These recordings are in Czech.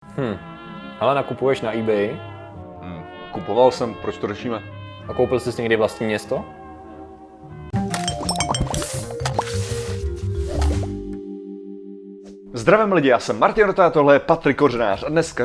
Ale nakupuješ na eBay. Kupoval jsem, proč to řešíme? A koupil jsi někdy vlastní město? Zdravím lidi, já jsem Martin Rota a tohle je Patrik Kořenář a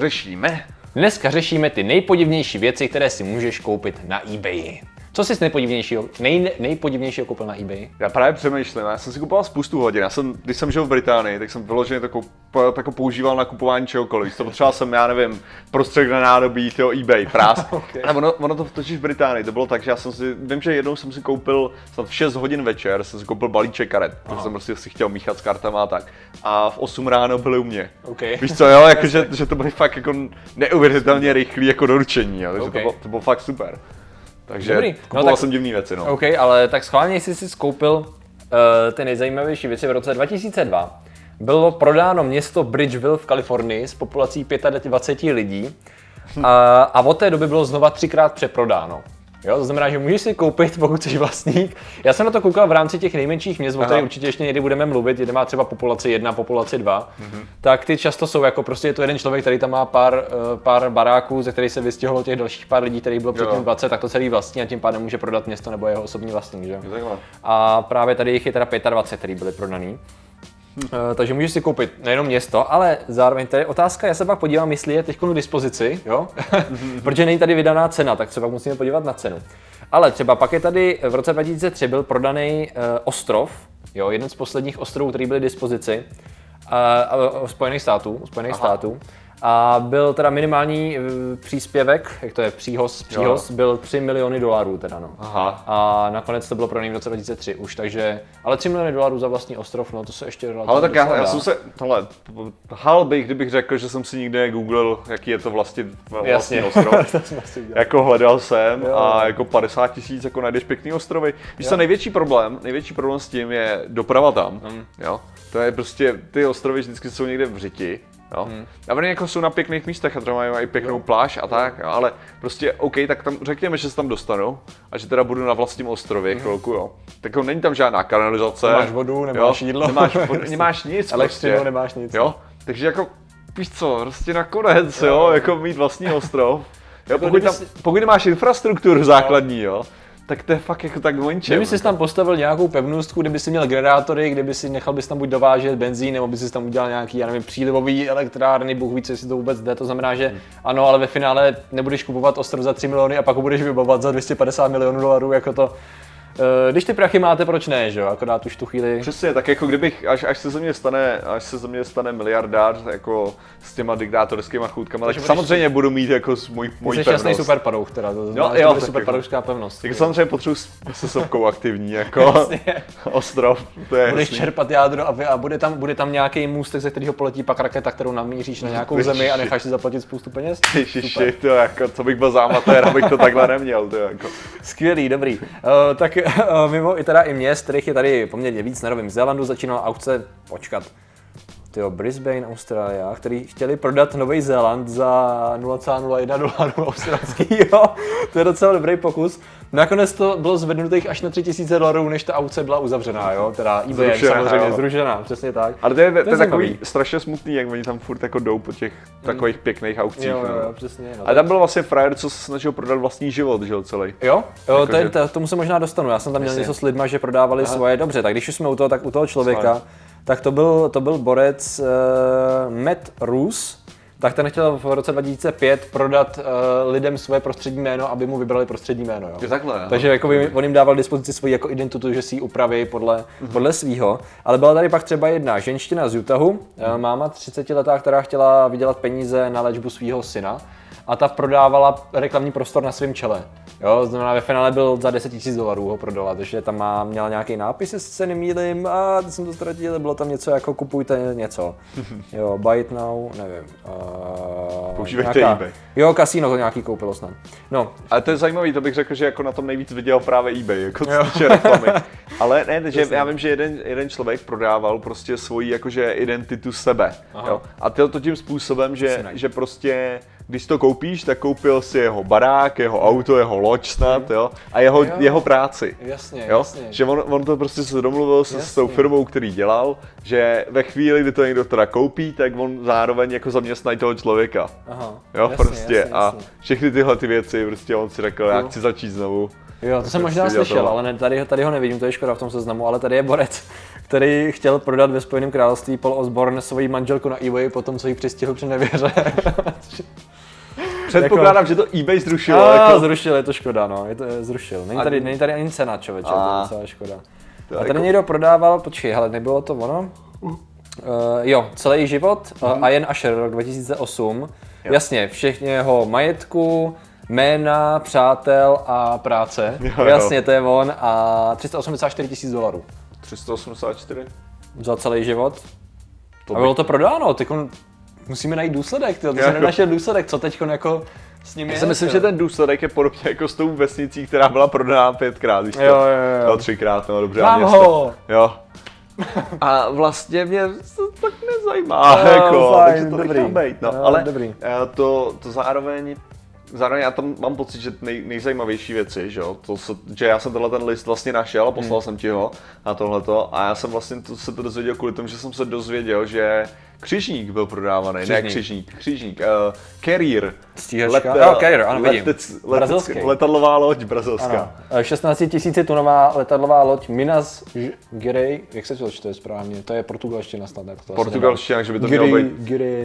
dneska řešíme ty nejpodivnější věci, které si můžeš koupit na eBay. Co jsi nejpodivnějšího koupil na eBay? Já právě přemýšlím, já jsem si kupoval spoustu hodin. Když jsem žil v Británii, tak jsem vyloženě jako používal na kupování čehokoliv. Potřeboval jsem, já nevím, prostředek na nádobí, eBay, prás. Okay. A ono to totiž v Británii, to bylo tak, že vím, že jednou jsem si koupil, snad v 6 hodin večer, jsem si koupil balíček karet, protože jsem prostě si chtěl míchat s kartama a tak. A v 8 ráno byly u mě. Okay. Víš co, jo, že to byly fakt jako neuvěřitelně rychlý jako doručení, jo, takže to bylo fakt super. Takže kupoval jsem divný věci, no. OK, ale tak schválně jsi skoupil ty nejzajímavější věci v roce 2002. Bylo prodáno město Bridgeville v Kalifornii s populací 25 lidí a od té doby bylo znova 3krát přeprodáno. Jo, to znamená, že můžeš si koupit, pokud jsi vlastník. Já jsem na to koukal v rámci těch nejmenších měst, o kterých určitě ještě někdy budeme mluvit, kde má třeba populaci 1, populaci 2, tak ty často jsou jako prostě je to jeden člověk, který tam má pár baráků, ze kterých se vystěhovalo těch dalších pár lidí, kterých bylo předtím 20, tak to celý vlastní a tím pádem může prodat město nebo jeho osobní vlastník, že? A právě tady jich je teda 25, který byly prodaný. Takže můžeš si koupit nejenom město, ale zároveň tady otázka, já se pak podívám, jestli je teď k dispozici, jo? Protože není tady vydaná cena, tak se pak musíme podívat na cenu. Ale třeba pak je tady v roce 2003 byl prodaný ostrov, jo, jeden z posledních ostrovů, který byly k dispozici, Spojených států. A byl teda minimální příspěvek, jak to je, příhoz, byl $3 miliony teda, no. Aha. A nakonec to bylo prodané v roce 2003 už, takže, ale $3 miliony za vlastní ostrov, no to se ještě relativně. Ale tak já jsem se, lhal bych, kdybych řekl, že jsem si nikdy negooglil, jaký je to vlastní ostrov. Jako hledal jsem a jako 50 000 jako najdeš pěkný ostrovy. Víš co, největší problém s tím je doprava tam, jo. To je prostě, ty ostrovy vždycky jsou někde v řiti. Jo. A oni jako jsou na pěkných místech a třeba mají i pěknou pláž a tak, ale prostě OK, tak tam řekněme, že se tam dostanu a že teda budu na vlastním ostrově chvilku, jo. Tak není tam žádná kanalizace. Nemáš vodu, nemáš jídlo. Nemáš nic elektřinu, prostě. nemáš nic. Jo. Takže jako, víš co, prostě nakonec, jo, jako mít vlastní ostrov. Jo, pokud nemáš infrastrukturu základní, jo. Tak to je fakt jako tak vončem. Kdyby jsi tam postavil nějakou pevnostku, kdyby si měl generátory, kdyby si nechal bys tam buď dovážet benzín, nebo bys tam udělal nějaký, já nevím, přílivový elektrárny, Bůh ví, co si to vůbec jde, to znamená, že ano, ale ve finále nebudeš kupovat ostrov za 3 miliony a pak ho budeš vybavovat za $250 milionů, jako to. Když ty prachy máte, proč ne, že jo? Akorát už tu chvíli. Přesně, tak jako kdybych, až se ze mě stane miliardář jako s těma diktátorskými chutkama, tak samozřejmě budu mít jako můj pevnost. Jsi šťastný superpadouch teda, to znamená, superpadoušská pevnost. Tak samozřejmě potřebuji se sopkou aktivní, jako ostrov, to je budeš čerpat jádro a bude tam nějaký můstek, ze kterého poletí pak raketa, kterou namíříš na nějakou zemi a necháš si zaplatit spoustu peněz. Ježiši, to jako, co bych byl za amatér, abych to takhle neměl, to jako. Skvělý, dobrý. Tak mimo i měst, kterých je tady poměrně víc, na Novém Zélandu začínala aukce, Brisbane, Austrálie, který chtěli prodat Nový Zéland za $0,01 australského. To je docela dobrý pokus. Nakonec to bylo zvednutých až na $3,000, než ta aukce byla uzavřená, jo? Teda eBay samozřejmě zrušená, přesně tak. Ale to je takový strašně smutný, jak oni tam furt jako jdou po těch takových pěkných aukcích. Jo, přesně. No, a tam byl vlastně frajer, co se snažil prodat vlastní život, žil celý. Jo, tomu se možná dostanu. Já jsem tam měl něco s lidma, že prodávali svoje. Dobře, tak když už jsme u toho, tak u toho člověka, tak to byl borec Matt Roos, tak ten chtěl v roce 2005 prodat lidem svoje prostřední jméno, aby mu vybrali prostřední jméno. Jo. Takhle, jo. Takže jako on jim dával dispozici svoji jako identitu, že si ji upraví podle svýho. Ale byla tady pak třeba jedna ženština z Utahu, máma 30letá, která chtěla vydělat peníze na léčbu svého syna. A ta prodávala reklamní prostor na svém čele. Jo, znamená, ve finále byl za $10,000 ho prodala, takže tam měla nějaký nápis, jestli se nemýlím, a teď jsem to ztratil, bylo tam něco jako kupujte něco. Jo, buy it now, nevím. Používejte eBay. Jo, kasino to nějaký koupilo snad. No. Ale to je zajímavý, to bych řekl, že jako na tom nejvíc viděl právě eBay, jako co týče reklamy. Ale ne, že já vím, že jeden člověk prodával prostě svoji jakože identitu sebe. Jo? A to tím způsobem, že prostě když to koupíš, tak koupil si jeho barák, jeho auto, jeho loď snad, jo, a jeho práci. Jasně, jo? jasně. Že on to prostě se domluvil s tou firmou, který dělal, že ve chvíli, kdy to někdo teda koupí, tak on zároveň jako zaměstnají toho člověka. Aha, jo, jasně, prostě jasně. A všechny tyhle ty věci, prostě on si řekl, já chci začít znovu. Jo, to jsem možná slyšel, ale tady ho nevidím, to je škoda v tom seznamu, ale tady je borec, který chtěl prodat ve Spojeném království Paul Osborne svoji manželku na eBay po tom, co ji přistihl při nevěře. Předpokládám, že to eBay zrušilo. Zrušil, je to škoda, no, zrušil. Není tady ani cena, člověče, to je docela škoda. A tady někdo prodával, počkej, hele, nebylo to ono? Jo, celý život, Ian Asher, rok 2008, jo. Jasně, všechny jeho majetku, jména, přátel a práce, jo. Jasně, to je on a $384 000. 384? Za celý život. A bylo to prodáno, teď musíme najít důsledek, to jsem nenašel důsledek, co teď jako s ním je. Já si myslím, že ten důsledek je podobně jako s tou vesnicí, která byla prodána 5krát, víš to? Jo. 3krát, no dobře. Mám ho! Jo. A vlastně mě to tak nezajímá, jako, takže to nechám bejt, no. Ale dobrý. To zároveň já tam mám pocit, že nejzajímavější věci, že já jsem tenhle ten list vlastně našel a poslal jsem ti ho na tohleto a já jsem vlastně se to dozvěděl kvůli tomu, že jsem se dozvěděl, že křižník byl prodávaný, ne křižník, Carrier. Stíhačka, Carrier, ano, vidím. Letadlová loď brazilská. 16 000 tunová letadlová loď Minas Gerais, jak se to čte správně, to je portugalština snad, ne? Portugalština, že by to mělo být.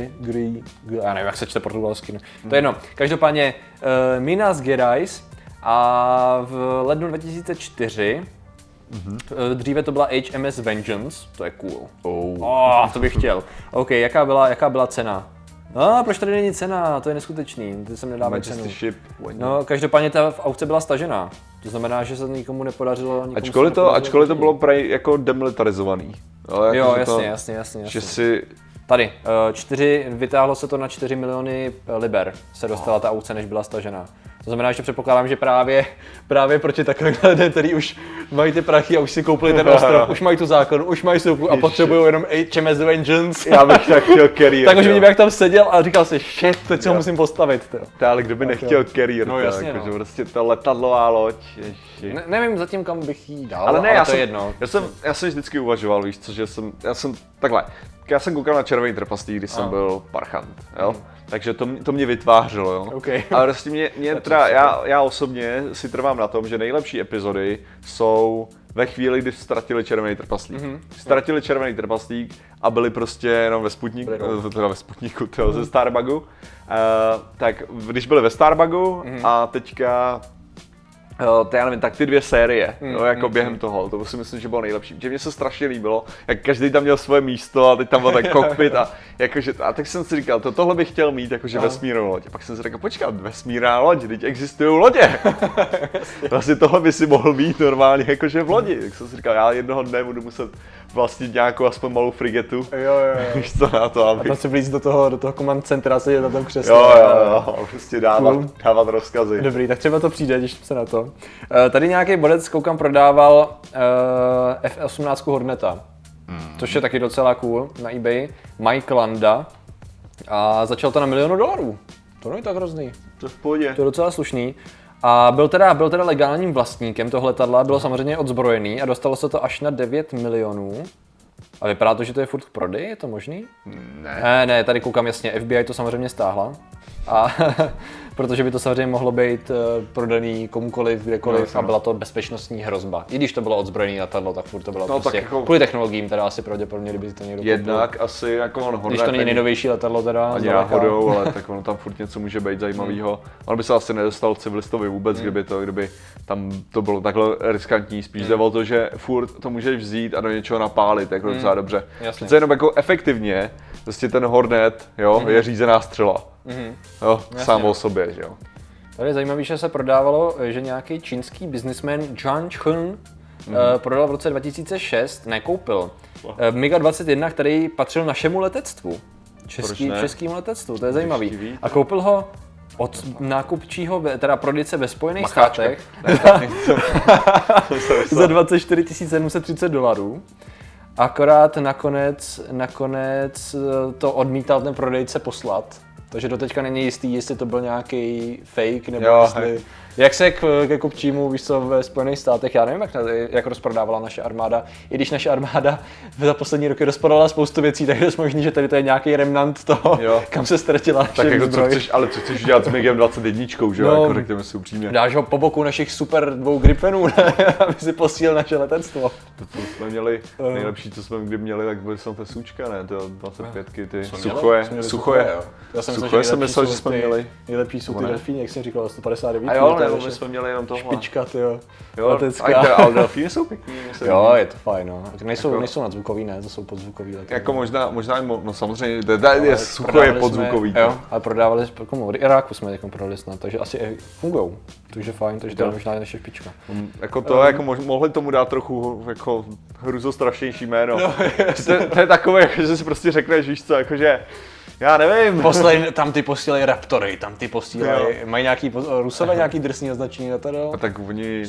Já nevím, jak se čte portugalsky, to je jedno. Každopádně Minas Gerais a v lednu 2004 dříve to byla HMS Vengeance, to je cool. To bych chtěl. OK, jaká byla cena? Proč tady není cena? To je neskutečný, ty jsem nedával cenu. No, každopádně ta aukce byla stažená. To znamená, že se nikomu nepodařilo. Ačkoliv to bylo prej jako demilitarizovaný. Ale jo, jasně. Že si... Tady, vytáhlo se to na 4 miliony liber, se dostala ta aukce, než byla stažená. To znamená, že předpokládám, že právě proti takovým lidem, který už mají ty prachy a už si koupili ten ostrov, už mají tu zákon, už mají soupu a potřebují jenom HMS Vengeance. Já bych tak chtěl Carrier. Tak už vidím, jak tam seděl a říkal si, shit, teď si ho musím postavit. Ale kdo by nechtěl Carrier, no, jasně, jakože prostě ta letadlová loď. Nevím zatím, kam bych jí dal, ale to je jedno. Já jsem vždycky uvažoval, víš co, že já jsem takhle. Já jsem koukal na Červený trpaslík, když jsem byl parchant, jo? Takže to mě vytvářelo, jo. Okay. Ale prostě já osobně si trvám na tom, že nejlepší epizody jsou ve chvíli, kdy ztratili Červený trpaslík. Ztratili Červený trpaslík a byli prostě jenom ve Sputniku, ze Starbugu. Tak když byli ve Starbugu a teďka já nevím, tak ty 2 série, během toho, to si myslím, že bylo nejlepší. Že mně se strašně líbilo, jak každý tam měl svoje místo a teď tam byl ten kokpit a tak jsem si říkal, tohle bych chtěl mít, jakože vesmírnou loď. A pak jsem si říkal, počkat, vesmírná loď, teď existují lodě. Vlastně tohle by si mohl mít normálně jakože v lodi. Tak jsem si říkal, já jednoho dne budu muset vlastnit nějakou aspoň malou frigetu. Jo. Víš co na to, aby... A tam se blíž do toho command centra, sedět na tom křesle. Jo, prostě dávat rozkazy. Dobrý, tak třeba to přijde, když se na to. Tady nějaký bodec, koukám, prodával F-18 Horneta, což je taky docela cool na eBay. Mike Landa a začal to na $1 milion. To není tak hrozný. To v pohodě. To je docela slušný. A byl teda legálním vlastníkem toho letadla, bylo samozřejmě odzbrojený a dostalo se to až na 9 milionů. A vypadá to, že to je furt v prodeji, je to možný? Ne, tady koukám jasně, FBI to samozřejmě stáhla. A protože by to samozřejmě mohlo být prodaný komukoliv, kdekoliv a byla to bezpečnostní hrozba. I když to bylo odzbrojené letadlo, tak furt to bylo prostě jako... kvůli technologiím teda asi pravděpodobně, kdyby to někdo jednak koupil. Asi jako on Hornet. Když to není nejnovější letadlo teda. Ani náhodou, ale tak ono tam furt něco může být zajímavého. On by se asi nedostal civilistovi vůbec, kdyby tam to bylo takhle riskantní. Spíš jde o to, že furt to můžeš vzít a do něčeho napálit, jako docela dobře. Přece jenom jako efektivně, prostě ten Hornet, je řízená střela. Sám o sobě, že jo. Tady je zajímavé, že se prodávalo, že nějaký čínský businessman Zhang Chun prodal v roce 2006, nekoupil, MiG-21, který patřil našemu letectvu. Českému letectvu, to je zajímavý. A koupil ho od nákupčího, teda prodejce ve Spojených státech za $24 730. Akorát nakonec to odmítal ten prodejce poslat. Takže doteďka není jistý, jestli to byl nějaký fake, nebo jestli... Jak se ke kupčímu, víš co, ve Spojených státech, já nevím, jak rozprodávala naše armáda. I když naše armáda za poslední roky rozprodala spoustu věcí, tak je dost možný, že tady to je nějaký remnant toho, kam se ztratila naše tak jako zbroj. co chceš udělat s MiGem 21, že jo, jako řekněme si upřímně. Dáš ho po boku našich super 2 Gripenů, aby si posílil naše letectvo. To jsme měli, nejlepší, co jsme kdy měli, tak byly jsou Sučka, ne, to 25ky, ty Suchoje. Já jsem myslel, že jsme měli. Nejlepší jsou ty delfíny, jak jsem říkal, 159. A jo, nebo my jsme měli jenom tohle. Špička, tyjo. Ale delfíny jsou pěkný. Jo, je to fajn, no. Nejsou nadzvukový, ne, to jsou podzvukový lety. Jako možná, no samozřejmě, Sucho je podzvukový. Jo, ale prodávali jsme, komu, Iráku jsme jako prodali snad, takže asi fungujou. Takže fajn, takže to je možná naše špička. Jako to, jako mohli tomu dát trochu jako hruzostrašnější jméno. To je takové, že si prostě řekneš, víš co, jakože já nevím. Tam ty posílají Raptory, tam ty posílají, mají nějaký, Rusové nějaký drsný označení letadel? A tak oni...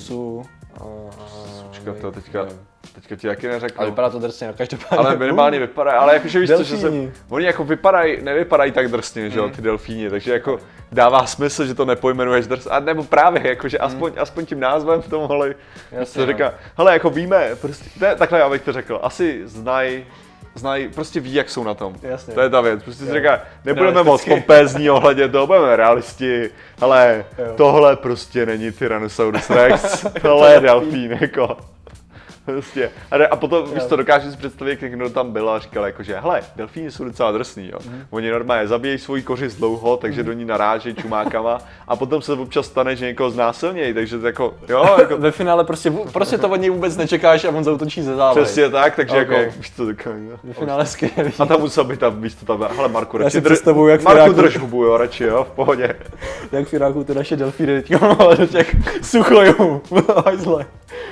Sučka to teďka ti taky neřeknu. Ale vypadá to drsně, no každopádně. Ale minimálně vypadá, ale jakože víš co, že oni jako nevypadají tak drsně, že jo, ty delfíni, takže jako dává smysl, že to nepojmenuješ drsně, a nebo právě jakože aspoň tím názvem v tomhle, se říká, hele jako víme, prostě, takhle já bych to řekl, asi znají, prostě ví, jak jsou na tom. Jasně. To je ta věc. Prostě si říká, nebudeme moc pompézní ohledně toho, budeme realisti, ale tohle prostě není Tyrannosaurus Rex, tohle je delfín, jako. Prostě. A potom, víš to, dokážeš si představit, jak někdo tam byl a říkal jakože, hele, delfíni jsou docela drsný, jo. Oni normálně zabíjejí svoji kořist dlouho, takže do ní narážejí čumákama a potom se občas stane, že někoho znásilnějí, takže to jako, jo. Jako... Ve finále prostě to od něj vůbec nečekáš a on zaútočí ze závoj. Přesně tak, takže jako, víš to, ve finále skvělý. A tam musel být tam, víš to tam, hele Marku, radši drž hubu, jo, radši, jo, v pohodě. Jak v Iráku ty naše delfíny teďka máme do těch Suchojů, hajzle.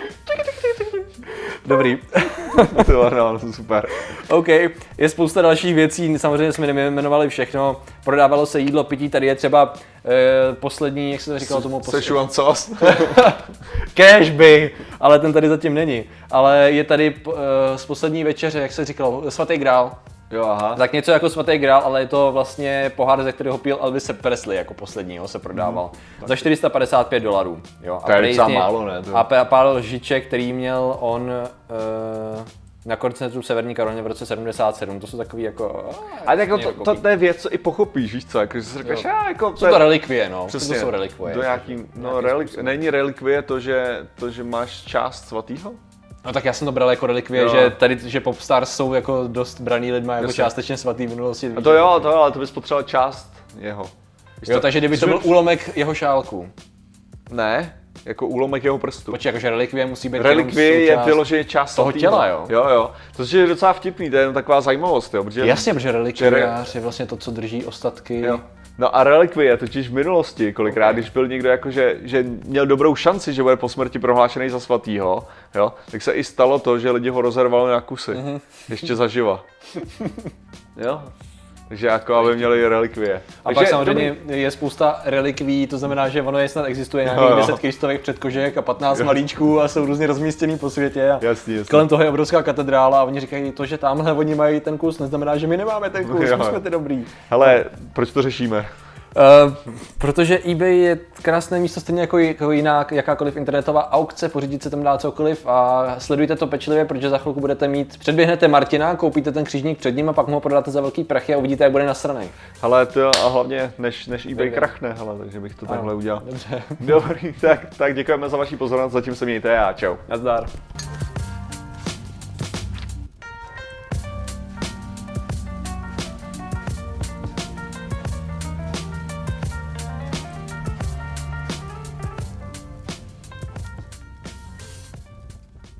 Dobrý. No, super. OK, je spousta dalších věcí, samozřejmě jsme nejmenovali všechno. Prodávalo se jídlo, pití, tady je třeba poslední, jak se to říkalo tomu poslední. Szechuan sauce. Cashby, ale ten tady zatím není. Ale je tady z poslední večeře, jak se říkalo, svatý grál. Jo, aha. Tak něco jako svatý grál, ale je to vlastně pohár, ze kterého pil Elvis Presley jako posledního se prodával. Za $455. Jo. To je docela málo, ne? A pár lžiček, který měl on na koncentru v Severní Karolině v roce 77, to jsou takový jako... Ale jako to je věc, co i pochopíš, víš co, jako si řekneš, jako... Jsou to relikvie, no, přesně, to jsou relikvie. Do nějaký, no, není relikvie to, že máš část svatýho? No tak já jsem to bral jako relikvie, že tady, že popstars jsou jako dost braný lidma jako částečně svatý v minulosti. A to jo, ale to bys potřeboval část jeho. Jo, takže kdyby to byl úlomek jeho šálku. Ne, jako úlomek jeho prstu. Počkej, jakože relikvie musí být relikvie je vyloženě část toho těla, jo? Jo. To je docela vtipný, to je jenom taková zajímavost, jo. Jasně, protože relikviář je vlastně to, co drží ostatky. Jo. No a relikvie, totiž v minulosti, kolikrát, když byl někdo jako, že měl dobrou šanci, že bude po smrti prohlášený za svatýho, jo, tak se i stalo to, že lidi ho rozervali na kusy, ještě zaživa. Jo. Takže jako, aby měli relikvie. A pak samozřejmě je spousta relikví, to znamená, že ono snad existuje nějakých 10 kristových předkožek a 15 malíčků a jsou různě rozmístěný po světě. A jasný. Kolem toho je obrovská katedrála a oni říkají, to, že tamhle oni mají ten kus, neznamená, že my nemáme ten kus, my jsme ty dobrý. Hele, proč to řešíme? Protože eBay je krásné místo stejně jako jiná jakákoliv internetová aukce, pořídit se tam dá cokoliv a sledujte to pečlivě, protože za chvilku budete předběhnete Martina, koupíte ten křížník před ním a pak mu ho prodáte za velký prachy a uvidíte, jak bude nasranej. Hele, to a hlavně než eBay krachne, hele, takže bych to takhle udělal. Dobře. Dobrý, tak děkujeme za vaši pozornost, zatím se mějte a čau. Nazdar.